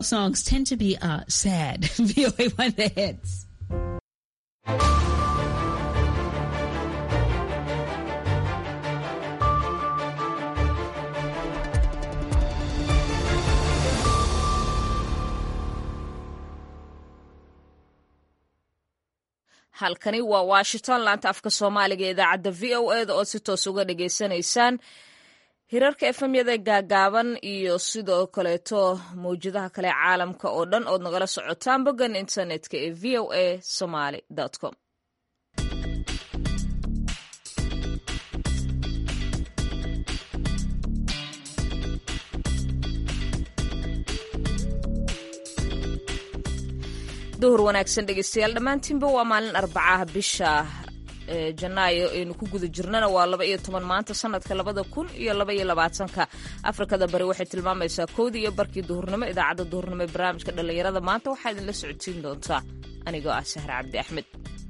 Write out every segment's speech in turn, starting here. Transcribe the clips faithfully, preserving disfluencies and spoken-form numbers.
Songs tend to be uh, sad. V O A One The Hits. halkani waa Washington laanta afka Soomaaliga ee idaacadda V O A da oo si toos uga dhageysanaysaan hirarka F M yada gaagaaban iyo sidoo kaleeto mawjadaha kale caalamka oo dhan oo nagala socotaan boggan internetka ee v o a somali dot com. duhur wanaagsan dhegeystayaal dhammaantiinba waa maalin arbacaha bisha janaayo aynu ku guda jirnana waa laba iyo toban maanta sanadka labada kun iyo laba iyo labaatanka afrikada bari waxay tilmaamaysaa kowdii iyo barkii duhurnimo idaacadda duhurnimo ee barnaamijka dhallinyarada maanta waxaa idinla socodsiin doontaa anigoo ah sahre cabdi axmed.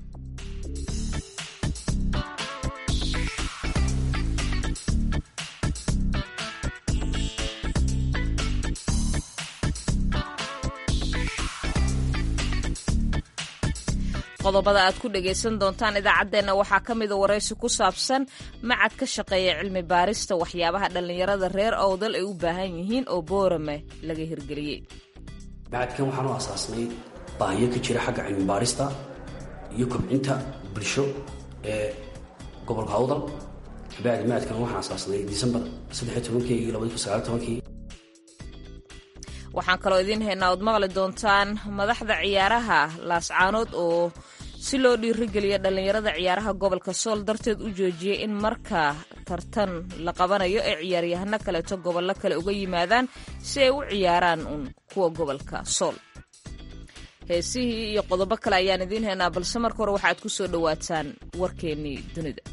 qodobada aad ku dhagaysan doontaan idaacaddeenna waxaa ka mida waraysi ku saabsan macad ka shaqeeya cilmi baarista waxyaabaha dhallinyarada reer Awdal ay u baahan yihiin oo Boorame laga hirgeliyey. macadkan waxaan u asaasnay baahiyo ka jira xagga cilmi baarista iyo kobcinta bulsho ee gobolka Awdal. bacdi macadkan waxaan asaasnay December saddex iyo tobankii iyo laba kun iyo sagaal iyo tobankii. waxaan kaloo idiin haynaa ood maqli doontaan madaxda ciyaaraha laascaanood oo si loo dhiirigeliya dhallinyarada ciyaaraha gobolka Sool darteed u joojiyey in marka tartan la qabanayo ee ciyaaryahano kaleeto gobollo kale uga yimaadaan si ay u ciyaaraan un kuwa gobolka Sool. heesihii iyo qodobo kale ayaan idiin haynaa balse marka hore waxaad ku soo dhawaataan warkeennii dunida.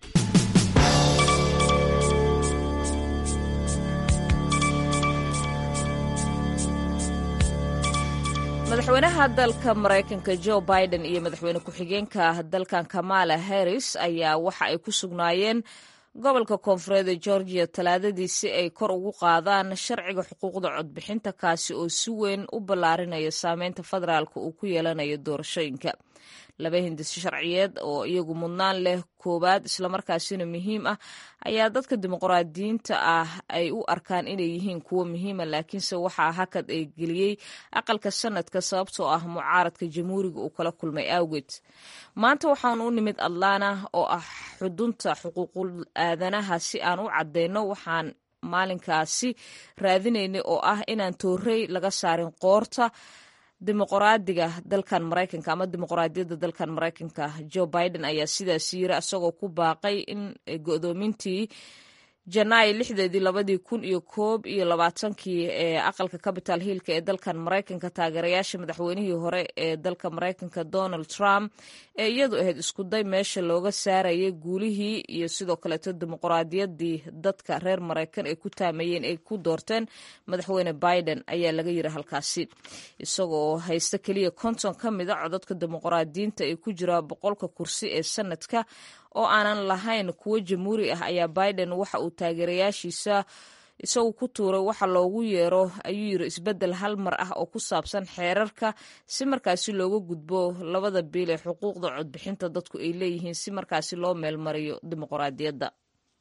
madaxweynaha dalka Mareykanka Joe Biden iyo madaxweyne ku-xigeenka dalkan Kamala Harris ayaa waxa ay ku sugnaayeen gobolka koonfureed ee Georgia talaadadii si ay kor ugu qaadaan sharciga xuquuqda codbixinta kaasi oo si weyn u ballaarinaya saameynta federaalka uu ku yeelanayo doorashooyinka. laba hindis sharciyeed oo iyagu mudnaan leh koowaad islamarkaasina muhiim ah ayaa dadka dimuqraadiyiinta ah ay u arkaan inay yihiin kuwo muhiima laakiinse waxaa hakad ay geliyey aqalka sanadka sababtoo ah mucaaradka jamhuuriga uu kala kulmay awgeed. maanta waxaan u nimid Atlanta oo ah xudunta xuquuqul aadanaha si aan u caddeyno waxaan maalinkaasi raadinaynay oo ah inaan toorey laga saarin qoorta dimuqraadiga dalkan Mareykanka ama dimuqraadiyadda dalkan Mareykanka. Joe Biden ayaa sidaas yiri asagoo ku baaqay in go'doomintii Janaayo lixdeedii labadii kun iyo koob iyo labaatankii ee aqalka Capitol Hillka ee dalkan Mareykanka taageerayaasha madaxweynihii hore ee dalka Mareykanka Donald Trump ee iyadu ahayd isku day meesha looga saarayay guulihii iyo sidoo kaleeto dimuqraadiyaddii dadka reer Mareykan ay ku taamayeen ay ku doorteen madaxweyne Biden ayaa laga yiri halkaasi isagoo haysta kaliya konton ka mid ah codadka dimuqraadiyiinta ee ku jira boqolka kursi ee sanadka oo aanan lahayn kuwo jamhuuri ah ayaa Biden waxa uu taageerayaashiisa isagu ku tuuray waxa loogu yeero ayuu yiri isbeddel hal mar ah oo ku saabsan xeerarka si markaasi looga gudbo labada bil ee xuquuqda codbixinta dadku ay leeyihiin si markaasi loo meelmariyo dimuqraadiyadda.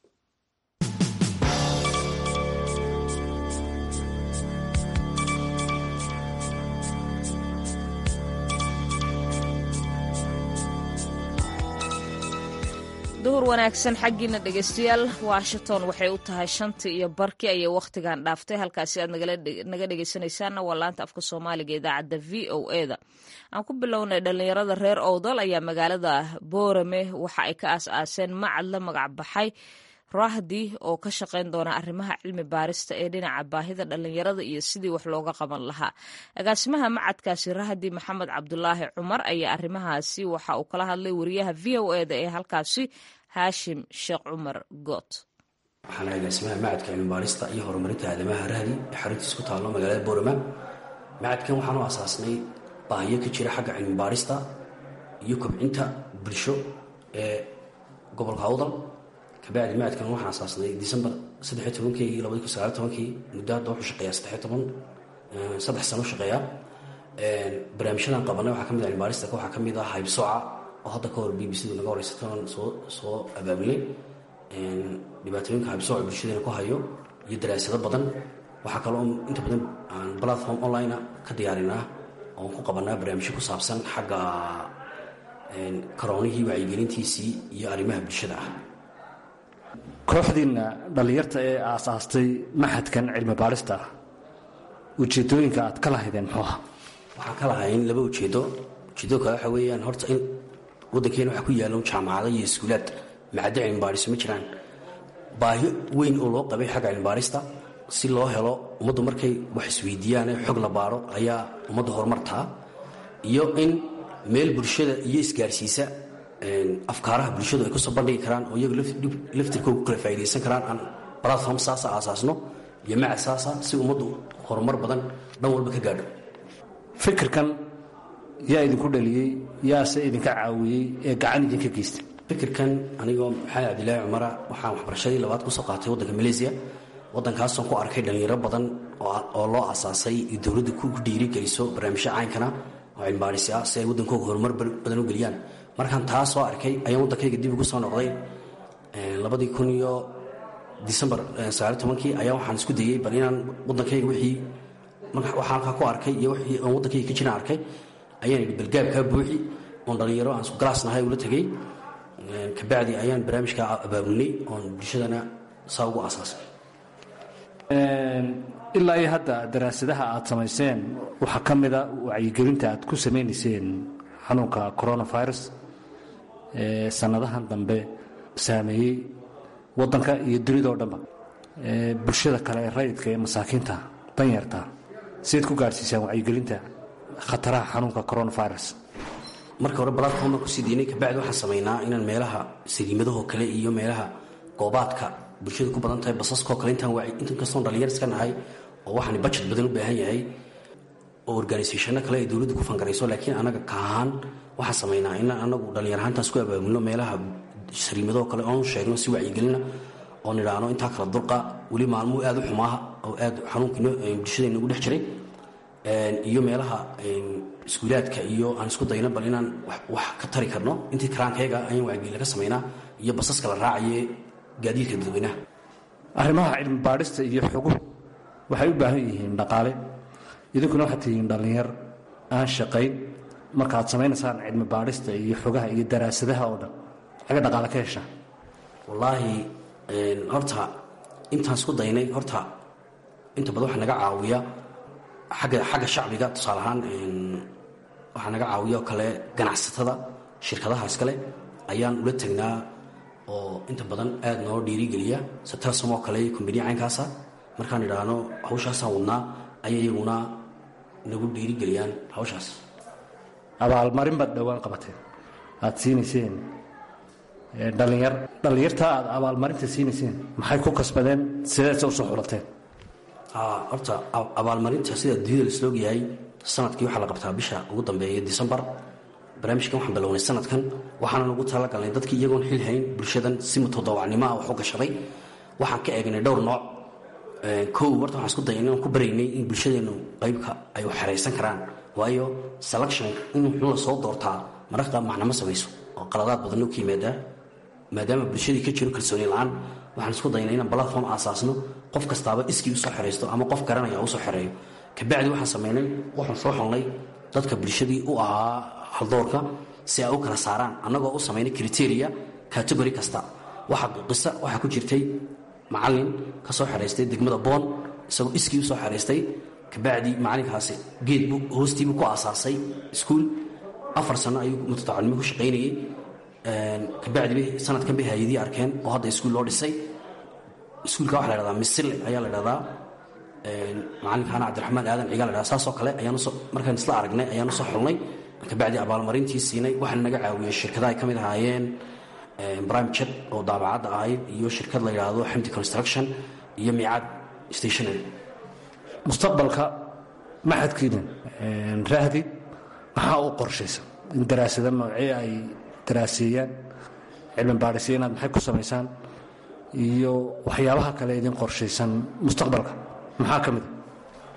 duhur wanaagsan xaggiina dhegeystayaal. Washington waxay u tahay shantii iyo barkii ayay wakhtigan dhaaftay halkaasi aad naga dhegeysanaysaanna waa laanta afka Soomaaliga ee idaacadda V O A da. aan ku bilownay dhallinyarada reer Awdal ayaa magaalada Boorame waxa ay ka aas-aaseen macad la magac baxay Rahdi oo ka shaqeyn doona arrimaha cilmi baarista ee dhinaca baahida dhallinyarada iyo sidii wax looga qaban lahaa. agaasimaha macadkaasi Rahdi Maxamed Cabdulaahi Cumar ayaa arrimahaasi waxa uu kala hadlay wariyaha V O A da ee halkaasi Hashim Sheekh Cumar Goot. waxaan agaasimaha macadka cilmi baarista iyo horumarinta aadamaha Rahdi ee xaruntiisa ku taalo magaalada Boorame. macadkan waxaan u asaasnay baahiyo ka jira xagga cilmi baarista iyo kobcinta bulsho ee gobolka Awdal. bacdi macadkan waxaan asaasnay December saddex iyo tobankii iyo laba kun iyo sagaal iyo tobankii. muddo hadda wuxuu shaqeeyaa saddex iyo toban saddex sano shaqeeya. barnaamijyadan qabanay waxaa ka mid ah cilmibaarista waxaa ka mid ah haybsooca oo hadda ka hor b b c du naga horeysatan soo soo abaabulay dhibaatooyinka haybsooca bulshadeena ku hayo iyo daraasado badan. waxaa kaloo inta badan aan platform online ka diyaarinaa oon ku qabanaa barnaamijyo ku saabsan xagga karoonihii wacyigelintiisii iyo arrimaha bulshada ah. kooxdiina dhallinyarta ee aasaastay maxadkan cilmi baarista ah ujeedooyinka aad ka lahaydeen muxuu aha? waxaan ka lahayn laba ujeedo. ujeedo kale waxa weeyaan horta in waddankeena waxa ku yaallo jaamacado iyo iskuulaad macaddo cilmi baariso ma jiraan. baahi weyn oo loo qabay xagga cilmi baarista si loo helo ummaddu markay wax isweydiiyaan ee xog la baaro ayaa ummadda horumartaa, iyo in meel bulshada iyo isgaarsiisa afkaaraha bulshadu ay kusoo bandhigi karaan oo iyagu laftirkooga kala faa'idaysan karaan aan platform saasa aasaasno iyo macad saasa si ummaddu horumar badan dhan walba ka gaadho. fikirkan yaa idinku dhaliyey yaase idinka caawiyey ee gacan idinka geystay? fikirkan anigoo maxamed cabdilaahi cumara waxaan waxbarashadii labaad kusoo qaatay waddanka malaysia. waddankaasoo ku arkay dhallinyaro badan oo loo aasaasay iyo dowladda ku dhiirigeliso barnaamijyo caynkana oo cilmibaarisi ah si ay waddankooga horumar badan u geliyaan. markaan taa soo arkay ayaan waddankayga dib ugu soo noqday labadii kun iyo disembar sagaali tobankii ayaa waxaan isku dayey bal inaan waddankayga wixii waxaan halkaa ku arkay iyo wixii aan waddankayga ka jiraan arkay ayaan idhi balgaabkaa buuxi oon dhallinyaro aan isku galaasnahay ula tegey. kabacdi ayaan barnaamijkaa abaabulnay oon bulshadana saa ugu aasaasay. ilaa iyo hadda daraasadaha aad samayseen waxaa ka mida wacyigelinta aad ku samaynayseen xanuunka coronavirus ee sannadahan dambe saameeyey waddanka iyo dunidao dhanba. bulshada kale ee rayidka ee masaakiinta danyarta sidayd ku gaadhsiisaan wacyigelinta khataraha xanuunka coronavirus? marka hore platformna kusii daynay, kabacdi waxaan samaynaa inaan meelaha sariimadahoo kale iyo meelaha goobaadka bulshada ku badan tahay basaskoo kale intaan inkastoon dhallinyar iska nahay oo waxaan budget badan u baahan yahay oo organisationno kale ay dowladdu ku fangarayso, laakiin anaga ka ahaan waxaan samaynaa inaan anagu dhallinyar ahaantaas ku abaabulno meelaha sariimadahoo kale oonu sheegno si wacyigelina oo nidhaahno intaa kala dulqa weli maalmuhu aad u xumaaha oo aad xanuunkii bulshadeenna ugu dhex jiray, iyo meelaha iskuulaadka iyo aan isku dayno bal inaan wax ka tari karno intii karaankayga ayaan wacyigelin ka samaynaa iyo basaska la raacaye gaadiidka dadweynaha. arrimaha cilmi baadhista iyo xoguhu waxay u baahan yihiin dhaqaale. idinkuna waxaad tihiin dhallinyar aan shaqayn, markaaad samaynaysaan cilmi baadhista iyo xogaha iyo daraasadaha oo dhan xagga dhaqaale ka heshaa? wallaahi horta intaan isku daynay horta inta badan waxaa naga caawiya agga xagga shacbiga. tusaale ahaan waxaa naga caawiya oo kale ganacsatada shirkadaha iskale ayaan ula tegnaa oo inta badan aad noo dhiirigeliya satarsamoo kale kumbaniya caynkaasa. markaan idhaahno hawshaasaan wadnaa ayay iyaguna nagu dhiirigeliyaan hawshaas. abaalmarin baad dhowaan qabateen aad siinayseen dhallinyar dhallinyartaa aad abaalmarinta siinayseen maxay ku kasbadeen, sideedse usoo xulateen? horta abaalmarinta sida adduunyada laisloog yahay sanadkii waxaa la qabtaa bisha ugu dambeeya disembar. barnaamijkan waxaan bilownay sanadkan waxaanan ugu talagalnay dadkii iyagoon xil hayn bulshadan si mutadawacnimaa wax u gashaday. waxaan ka eegnay dhowr nooc. kow horta waxaan isku dayay inaan ku baraynay in bulshadeennu qaybka ay wax xeraysan karaan, waayo selection in wuxuu la soo doortaa mararka macnama samayso oo qaladaad badan oo ka yimaadaa. maadaama bulshadii ka jiro kalsooni la-aan waxaan isku daynay inaan platform aasaasno qof kastaaba iskii usoo xeraysto ama qof garanaya usoo xereeyo. kabacdi waxaan samaynay waxaan soo xulnay dadka bulshadii u ahaa haldoorka si ay u kala saaraan annagoo u samaynay criteria category kasta. waxaa qisa waxaa ku jirtay macallin ka soo xeraystay degmada boon isagoo iskii usoo xeraystay. kabacdi macallinkaasi geed hoostiibuu ku aasaasay iskuul afar sano ayuu mutadawacnimo ku shaqaynayey. kabacdi sanadkan bay hay-adii arkeen oo hadda iskuul loo dhisay. iskuulka waxa la dhahdaa misile ayaa la dhahdaa. macalinkaana cabdiraxmaan aadan cigaa la dhahdaa. saasoo kale ayaanusoo markaan isla aragnay ayaanu soo xulnay. kabacdi abaalmarintii siinay. waxaana naga caawiyey shirkadaha ay ka mid ahaayeen brimjet oo daabacadda ahayd iyo shirkad la yidhaahdo xamdi construction iyo miicaad stationary. mustaqbalka maxadkiina rahdi maxaa u qorshaysan in daraasada noocee ay daraaseeyaan cilmi baadhisyo inaad maxay ku samaysaan iyo waxyaabaha kale idin qorshaysan mustaqbalka maxaa ka mida?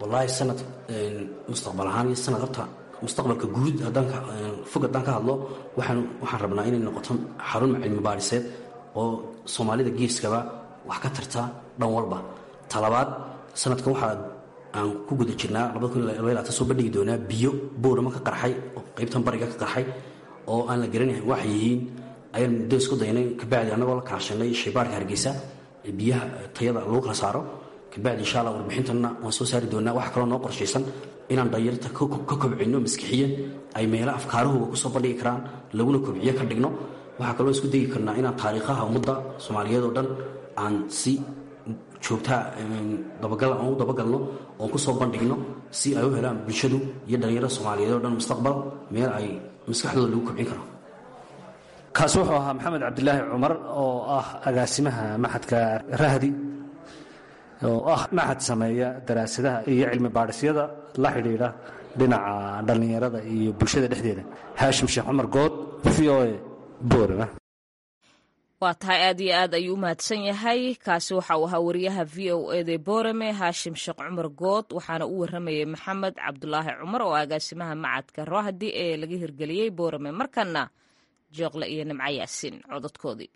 wallaahi sanad mustaqbal ahaan iyo sanad horta mustaqbalka guud haddaan fog haddaan ka hadlo waxaan waxaan rabnaa inay noqoto xarun cilmi baadhiseed oo soomaalida geeskaba wax ka tarta dhan walba talabaad sanadkan waxaa aan ku guda jirnaa labada kun iyo labaatan soo bandhigi doonaa biyo boorama ka qarxay oo qaybtan bariga ka qarxay oo aan la garanayn wax yihiin ayaan muddo isku daynay kabacdi annagoo la kaashanay shaybaarka hargeysa ee biyaha tayada lagu kala saaro kabacdi insha allah warbixintana waan soo saari doonaa waxa kaloo noo qorshaysan inaan dhalinyarta ka kobcino maskixiyan ay meelo afkaarahooga kusoo bandhigi karaan laguna kobciyo ka dhigno waxaa kaloo isku degi karnaa inaan taariikhaha ummadda soomaaliyeed oo dhan aan si joogtaa dabagal aan u dabagalno oon kusoo bandhigno si ay u helaan bulshadu iyo dhalinyarada soomaaliyeed oo dhan mustaqbal meel ay maskaxdooda lagu kobcin karo kaasi wuxuu ahaa maxamed cabdilaahi cumar oo ah agaasimaha maxadka rahdi oo ah maxad sameeya daraasadaha iyo cilmi baadhisyada la xidhiidha dhinaca dhallinyarada iyo bulshada dhexdeeda haashim sheekh cumar good v o a boorama waa tahay aad iyo aad ayuu u mahadsan yahay kaasi waxa uu ahaa wariyaha v o eda boorame haashim sheekh cumar good waxaana u waramayay maxamed cabdulaahi cumar oo agaasimaha macadka rahdi ee laga hirgeliyey boorame markana jooqle iyo nimco yaasin cododkoodii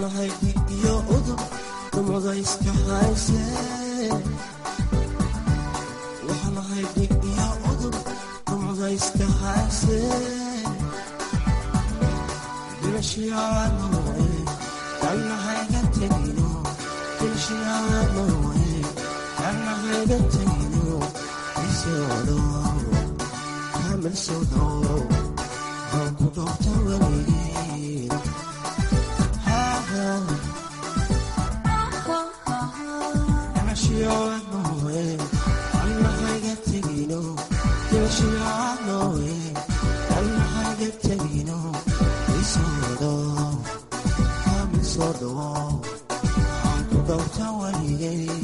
lahaydi iyo udub dumuda iska hayse waxa lahaydi iyo udub dumuda iska hayse dilashiyanoe dallahayga tegino dilashiyanoe dallahayga tegino isoodo kamil soodo ku dhowta weligeed dilashiyanoe dallahayga tegino dilashiyanoe dallahayga tegino isoodo kamil soodo ku dhowta weligeed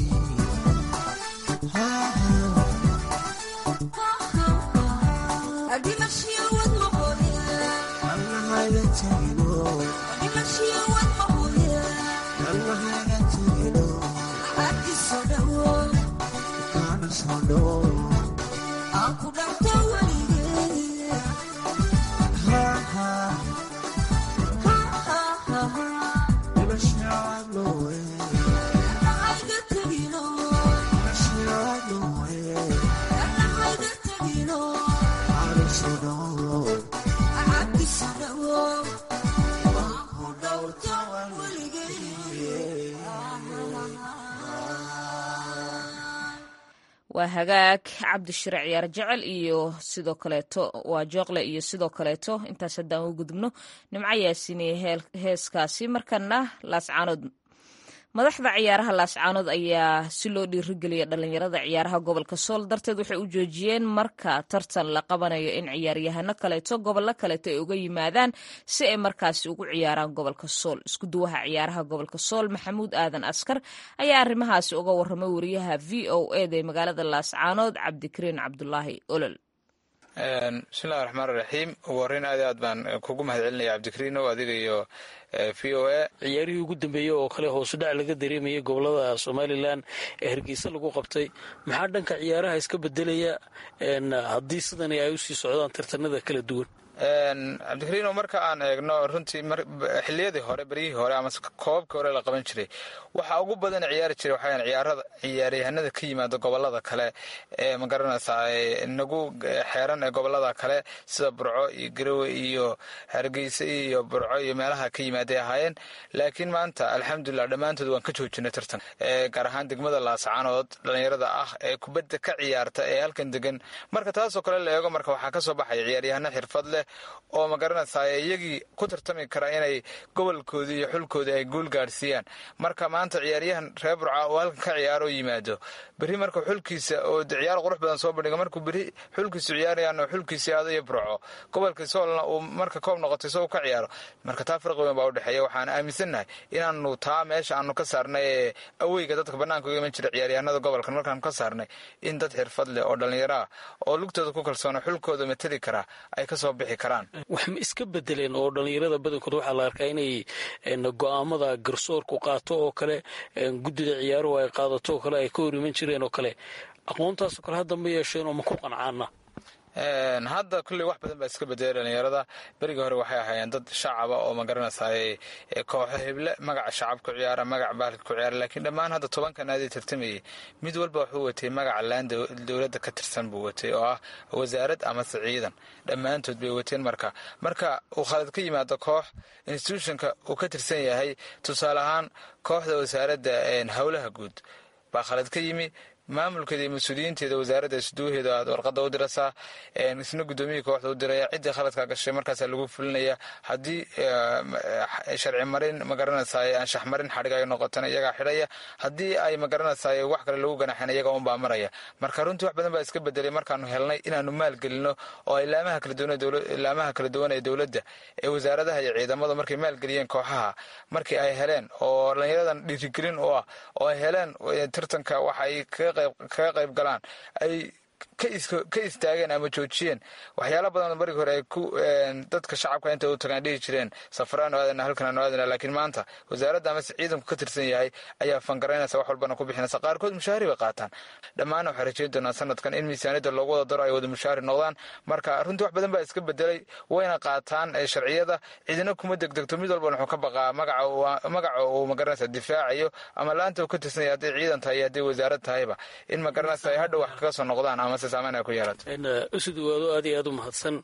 waa hagaag cabdishire ciyaar jecel iyo sidoo kaleeto waa jooqle iyo sidoo kaleeto intaas haddaan u gudubno nimco yaasiiniye heeskaasi markana laascaanood madaxda ciyaaraha laascaanood ayaa si loo dhiirigeliya dhalinyarada ciyaaraha gobolka sool darteed waxay u joojiyeen marka tartan la qabanayo in ciyaaryahano kaleeto gobollo kaleeto ay uga yimaadaan si ay markaasi ugu ciyaaraan gobolka sool isku duwaha ciyaaraha gobolka sool maxamuud aadan askar ayaa arrimahaasi uga waramay wariyaha v o eda ee magaalada laascaanood cabdikariin cabdulaahi olol bismillahi raxmaan raxiim ugu horreyn aad aad baan kugu mahad celinaya cabdikariinow adiga iyo v o a ciyaarihii ugu dambeeyey oo kale hoosudhac laga dareemayay gobolada somalilan ee hargeysa lagu qabtay maxaa dhanka ciyaaraha iska bedelaya haddii sidani ay usii socdaan tartanada kala duwan cabdikariinow marka aan eegno runtii xiliyadii hore beryihii hore ama koobabkii hore la qaban jiray waxaa ugu badan ciyaari jiray waxaa ciyaarada ciyaaryahanada ka yimaada gobolada kale ee magaranaysaa nagu xeeran ee gobolada kale sida burco iyo garowe iyo hargeysa iyo burco iyo meelaha ka yimaaday ahaayeen laakiin maanta alxamdulilah dhammaantood waan ka joojinay tartan gaar ahaan degmada laascaanood dhalinyarada ah ee kubadda ka ciyaarta ee halkan degan marka taasoo kale la eego marka waxaa kasoo baxaya ciyaaryahano xirfad leh oo magaranaysaa iyagii ku tartami kara inay gobolkoodii iyo xulkoodii ay guul gaadhsiiyaan marka maanta ciyaaryahan reer burca oo halkan ka ciyaaro yimaado berri marka xulkiisa oo ciyaar qurux badan soo bandhiga markuu berri xulkiisu ciyaarayaan oo xulkiisii aado iyo burco gobolka soolna uu marka koob noqotay isagoo ka ciyaaro marka taa farqi weyn baa udhexeeya waxaan aaminsannahay inaanu taa meesha aanu ka saarnay ee aweyga dadka banaanka uga iman jira ciyaaryahanada gobolkan markaanu ka saarnay in dad xirfad leh oo dhallinyaro ah oo lugtooda ku kalsoona xulkooda mateli karaa ay kasoo bixi karaan wax ma iska bedeleen oo dhallinyarada badankood waxaa la arkaa inay go-aamada garsoorku qaato oo kale guddida ciyaaruhu ay qaadato oo kale ay ka hor iman jireen oo kale aqoontaasoo kale hadda ma yeesheen oo ma ku qancaana hadda kulley wax badan baa iska bedelay dhalinyarada berigii hore waxay ahaayeen dad shacaba oo magaranaysaay kooxo heble magaca shacab ku ciyaara magaca bahalka ku ciyaara laakiin dhammaan hadda tobanka naadi tartamayay mid walba wuxuu watay magaca laan dowladda ka tirsan buu watay oo ah wasaarad amase ciidan dhammaantood bay wateen marka marka uu khalad ka yimaado koox institutionka uu ka tirsan yahay tusaale ahaan kooxda wasaaradda howlaha guud baa khalad ka yimi maamulkeeda iyo mas-uuliyiinteeda wasaaradda isduuheeda aad warqada u dirasaa isna guddoomiyii kooxda u diraya ciddii khaladkaa gashay markaasaa lagu fulinaya haddii sharci marin magaranaysaay anshax marin xadhig ay noqotana iyagaa xidhaya haddii ay magaranaysaay wax kale lagu ganaxan iyaga unbaa maraya marka runtii wax badan baa iska bedelay markaanu helnay inaanu maalgelino oo ilaamaha kaladuwanilaamaha kala duwan ee dowladda ee wasaaradaha iyo ciidamadu markay maalgeliyeen kooxaha markii ay heleen oo dhallinyaradan dhiirigelin u ah oo ay heleen tartanka waxay kaga qayb galaan ay ka istaageen ama joojiyeen waxyaala badan markii hore ay ku dadka shacabka inta u tagaan dhihi jireen safaraan aadana halkan aadana laakiin maanta wasaaradda ama ciidanku ka tirsan yahay ayaa fangaraynaysa wax walbana ku bixinaysa qaarkood mushaari bay qaataan dhammaan waxay rajayn doonaan sanadkan in miisaaniyadda loogu wada daro ay wada mushaari noqdaan marka runtii wax badan baa iska bedelay wayna qaataan sharciyada ciidana kuma degdegto mid walba wuxuu ka baqaa magaca magaca uu magaranaysa difaacayo ama laanta uu ka tirsan yahay haddii ciidan tahay haddii wasaarad tahayba in magaranaysa ay hadhow wax kaga soo noqdaan ama usud waado aad iyo aad u mahadsan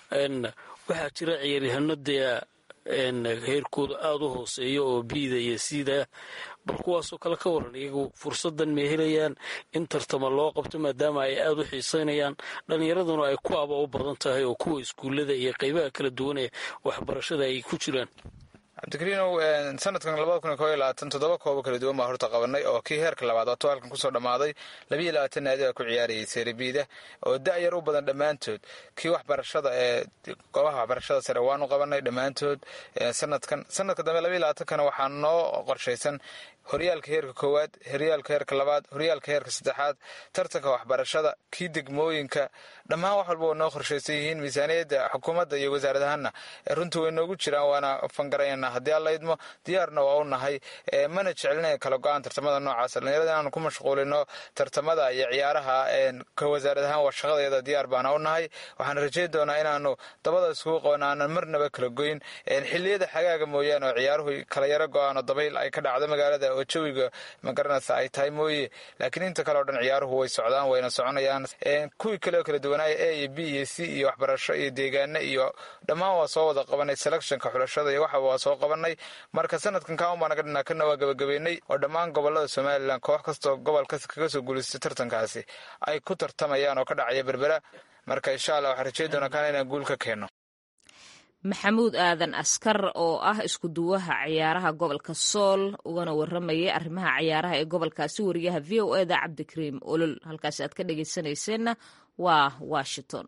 waxaa jira ciyaaryahaano dee heerkooda aada u hooseeya oo biida iyo siida bal kuwaasoo kale ka waran iyagu fursadan may helayaan in tartama loo qabto maadaama ay aada u xiisaynayaan dhallinyaraduna ay ku aba u badan tahay oo kuwa iskuullada iyo qaybaha kala duwan ee waxbarashada ay ku jiraan cabdikariinow sanadkan labada kun iyo koob iyo labaatan toddoba koobo kala duwan baa horta qabanay oo kii heerka labaad oo tobaalkan kusoo dhammaaday labiiyo labaatan naadi baa ku ciyaarayay seeribiida oo da-yar u badan dhammaantood kii waxbarashada ee goobaha waxbarashada sare waanu qabanay dhammaantood sanadkan sanadka dambe labiiyo labaatankana waxaa noo qorshaysan horyaalka heerka koowaad horyaalka heerka labaad horyaalka heerka saddexaad tartanka waxbarashada kii degmooyinka dhammaan wax walba waa noo qorshaysan yihiin miisaaniyadda xukuumadda iyo wasaaradahanna runtii way noogu jiraan waana fangarayna haddii alla idmo diyaarna waa u nahay mana jecelina kala go-aan tartamada noocaas dhallinyarada inaanu ku mashquulino tartamada iyo ciyaaraha ka wasaaradahaan waa shaqadeeda diyaar baana u nahay waxaan rajayn doonaa inaanu dabada iskugu qabano aanan marnaba kala goyn xilliyada xagaaga mooyaane oo ciyaaruhu kala yaro go-aan oo dabayl ay ka dhacdo magaalada oo jawiga magaranaysa ay tahay mooye laakiin inta kale oo dhan ciyaaruhu way socdaan wayna soconayaan kuwii kale oo kala duwanaaya a iyo b iyo c iyo waxbarasho iyo deegaano iyo dhammaan waa soo wada qabanay selectionka xulashada iyo waxa waa soo qabanay marka sanadkan kaan baa naga dhinaa kana waa gabagabeynay oo dhammaan gobolada somalilan koox kastoo gobolkas kaga soo guulaystay tartankaasi ay ku tartamayaan oo ka dhacaya berbera marka insha allah waxaan rajayn doonaa kaan inaan guul ka keenno maxamuud aadan askar oo ah isku duwaha ciyaaraha gobolka sool ugana waramayay arrimaha ciyaaraha ee gobolkaasi wariyaha v o e da cabdikariim olol halkaasi aad ka dhegaysanayseena waa washington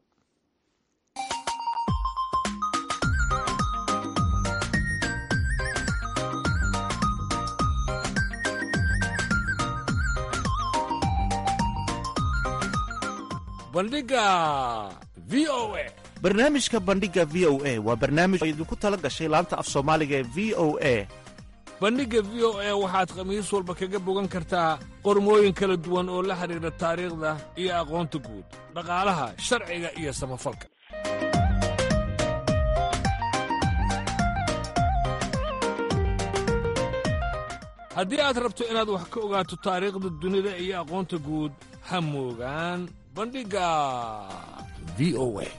bandhiga v o e barnaamijka bandhiga v o a waa barnaamij idinku tala gashay laanta af soomaaliga ee v o a bandhigga v o a waxaad khamiis walba kaga bogan kartaa qormooyin kala duwan oo la xidhiidha taariikhda iyo aqoonta guud dhaqaalaha sharciga iyo samafalka haddii aad rabto inaad wax ka ogaato taariikhda dunida iyo aqoonta guud ha moogaan bandhigga v o a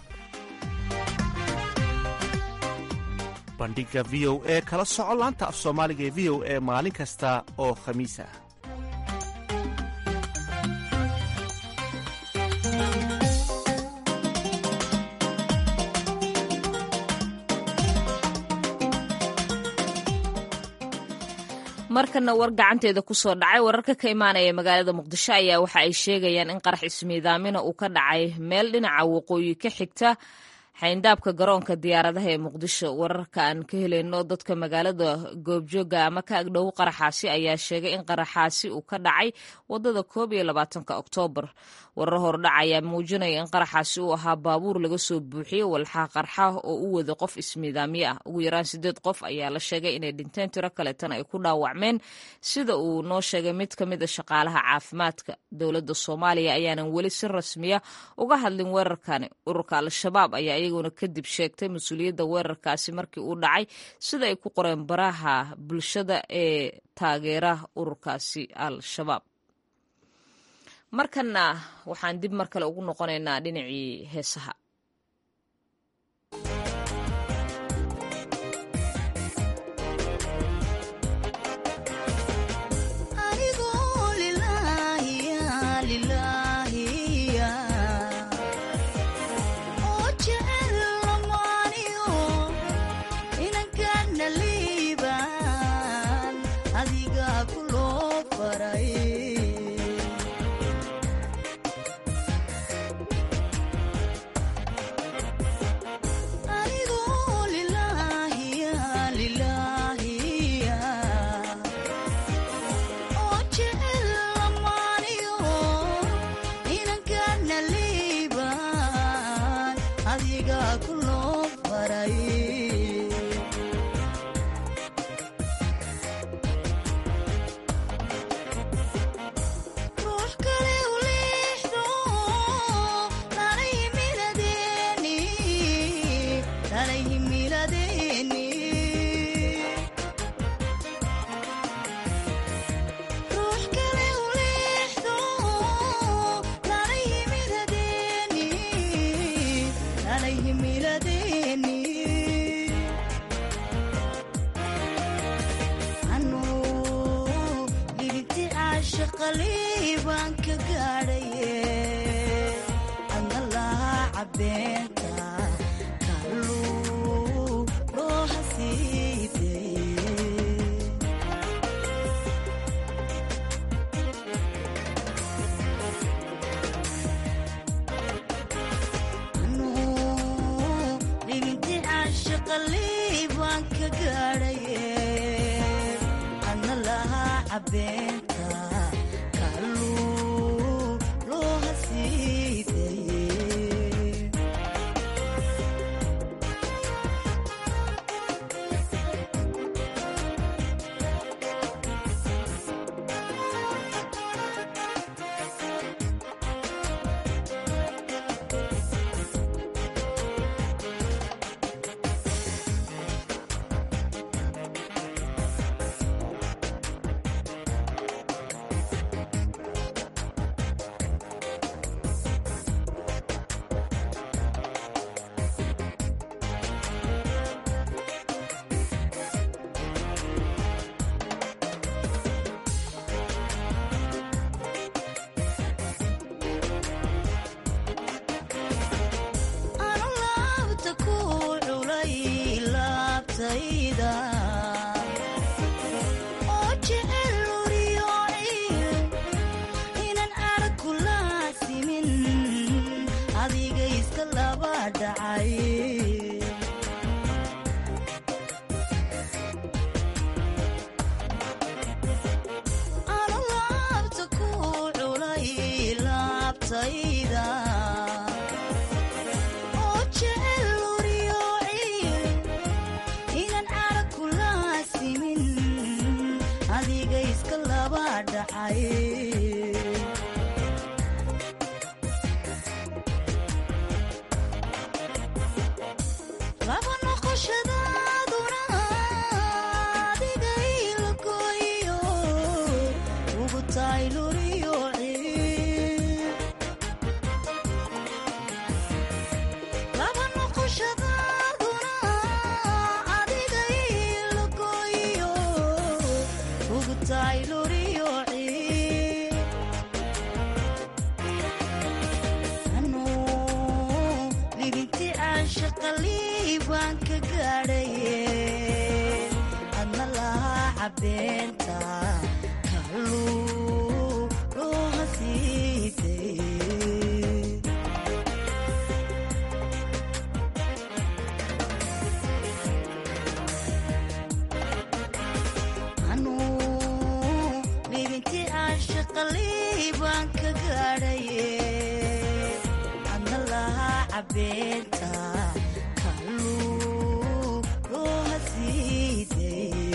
bandhiga v o e kala soco laanta af soomaaliga ee v o e maalin kasta oo khamiis ah markana war gacanteeda ku soo dhacay wararka ka imaanaya magaalada muqdisho ayaa waxa ay sheegayaan in qarax ismiidaamina uu ka dhacay meel dhinaca waqooyi ka xigta xayndaabka garoonka diyaaradaha ee muqdisho wararka aan ka helayno dadka magaalada goobjooga ama ka agdhow qaraxaasi ayaa sheegay in qaraxaasi uu ka dhacay wadada koob iyo labaatanka oktoobar warar hordhac ayaa muujinaya in qaraxaasi uu ahaa baabuur laga soo buuxiyey walxaa qarxa oo u wada qof ismiidaamyo ah ugu yaraan sideed qof ayaa la sheegay inay dhinteen tiro kaleetana ay ku dhaawacmeen sida uu noo sheegay mid ka mid a shaqaalaha caafimaadka dowladda soomaaliya ayaanan weli si rasmiya uga hadlin weerarkani ururka al-shabaab ayaa iyaguna kadib sheegtay mas-uuliyadda weerarkaasi markii uu dhacay sida ay ku qoreen baraha bulshada ee taageera ururkaasi al-shabaab markana waxaan dib mar kale ugu noqonaynaa dhinacii heesaha Finally shaqalibaan ka gaadhaye adna lahaa cabeenta kaluu loo hasiidaye shaqalibaan ka gaadhaye adna lahaa cabeenta kaluu loo hasiidaye oo jecel luriyooci inan arag kula simin adiga iska laba dhacay anu laabta ku culay laabtayda adiga iska laba dhacay laba noqoshadaaduna adiga ilagoyo ugu tahay luriyooci laba noqoshadaaduna adiga ilagoyo ugu tahay luriyooci anuu libinti aan shaqalibaan ka gaadhaye adna lahaa cabeenta kaluu loo hasiidaye shaqalibaan ka gaadhaye adna lahaa cabeenta kaluu loo hasiidaye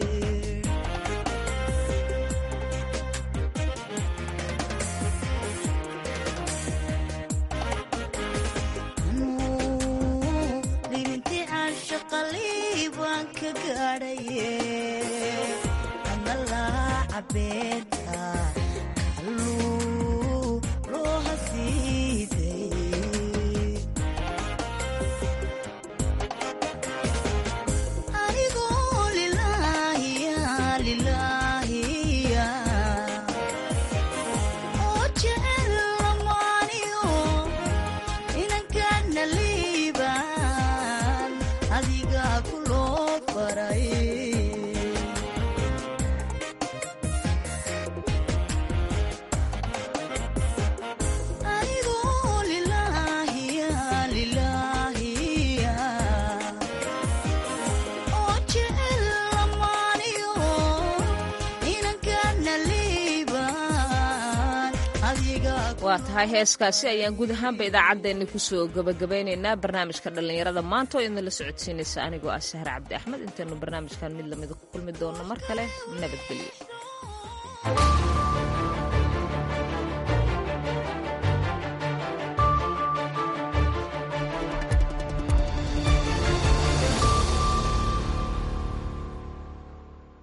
anuu libinti aan shaqalibaan ka gaadhaye adna lahaa cabeenta anigoo lilaahiya lilaahiya oo jecel lamaaniyo inankana liibaan adiga ku loo faray waa tahay heeskaasi ayaan guud ahaanba idaacaddeenni kusoo gabagabaynaynaa barnaamijka dhallinyarada maanta oo idinla socodsiinaysa anigoo ah sahre cabdi axmed intaynu barnaamijkan mid lamida ku kulmi doonno mar kale nabadgelyo.